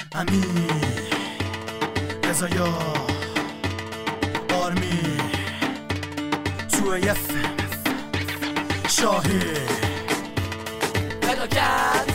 امین رضایا آرمی تو یفم شاهی فلاکت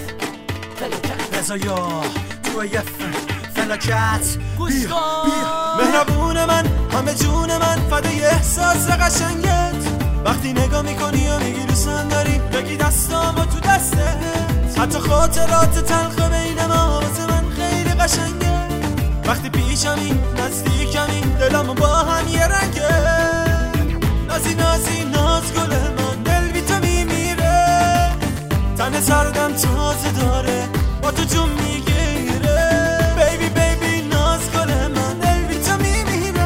رضایا تو یفم فلاکت گوش کن مهربون من همه جون من فدای احساس قشنگت وقتی نگاه میکنی و میگی دوستم داری بگی دستامو تو دستت حتی خاطرات تلخ بین ما واسه من خیلی قشنگه وقتی پیشمی نزدیکمی دلمو با هم یه رنگه نازی نازی ناز گل من دل بی تو میمیره تن سردم تازه داره با تو جون میگیره بیبی بیبی ناز گل من دل بی تو میمیره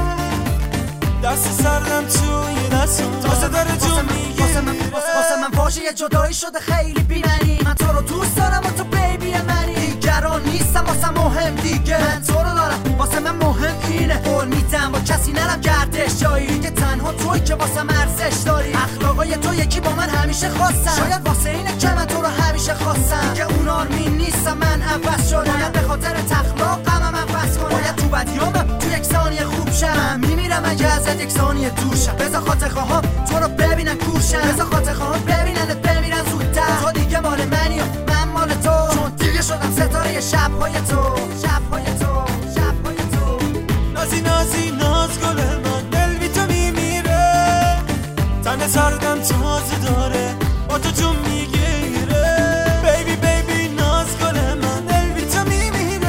دست سردم توی دستم تازه داره جون میگیره واسه من واژه جدایی شده خیلی بی‌معنی من تو رو دوست دارم و تو بیبی منی دیگران نیستم واسه مهم دیگه من تو رو دارم واسه من مهم اینه قول میدم با کسی نرم گردش جایی که تنها توی که واسه من ارزش داری اخلاقای تو یکی با من همیشه خواستم شاید واسه اینه که من تو رو همیشه خواستم که اون آرمین نیستم من عوض شدم باید به خاطر تخلاق غمم عوض کنم باید تو بدیامم تو یک ثانیه خوب شم میمیرم اگه ازت یک ثانیه دور شم بذار خاطر خواهم تو رو ببینن کورشم بذار خاطر خواهم ببیننت بمیرن زودتر تو دیگه مال منی و من مال تو چون دیگه شدم ستاره شب‌های تو شب‌های تو شب‌های تو نازی نازی ناز گل من دل بی تو میمیره تن سردم تازه داره با تو جون میگیره بیبی بیبی ناز گل من دل بی تو میمیره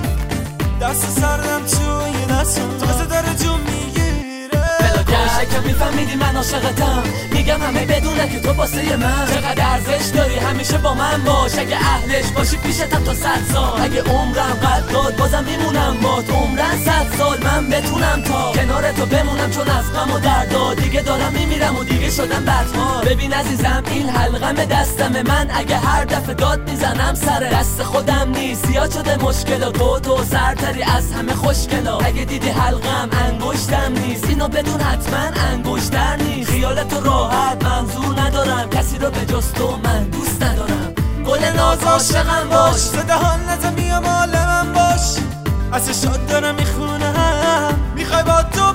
دست سردم توی دستم تازه داره جون میگیره که میفهمیدی من عاشقتم میگم همه بدونه که تو واسه من چقدر ارزش داری همیشه با من باش اگه اهلش باشی پیشتم تا 100 سال اگه عمرم قد داد بازم میمونم با تو عمرن 100 سال من بتونم تا کنار تو بمونم چون از غم و دردا دیگه دارم میمیرم و دیگه شدم بدحال ببین عزیزم این حلقم دستم من اگه هر دفعه داد میزنم سر دست خودم نیست زیاد شده مشکلا تو سرتری از همه خوشگلا اگه دیدی حلقم انگشتم نیست اینو بدون حتما انگشتر نیست خیالتو راحت منظور ندارم کسی رو به جز تو من دوست ندارم گل ناز عاشقم باش زده حال نزم بیا مال من باش از شاد دارم میخونم میخوای با تو